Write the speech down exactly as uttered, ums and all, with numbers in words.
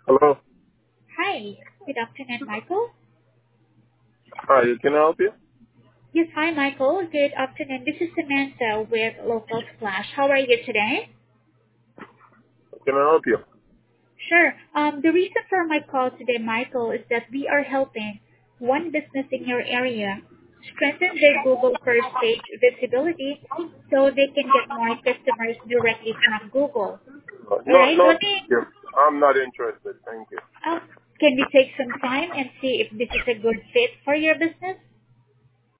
Hello. Hi. Good afternoon, Michael. Hi, can I help you? Yes, hi, Michael. Good afternoon. This is Samantha with Local Splash. How are you today? Can I help you? Sure. Um, the reason for my call today, Michael, is that we are helping one business in your area strengthen their Google first page visibility so they can get more customers directly from Google. Uh, All No, right. no, Let thank me. you. I'm not interested. Thank you. Uh, can we take some time and see if this is a good fit for your business?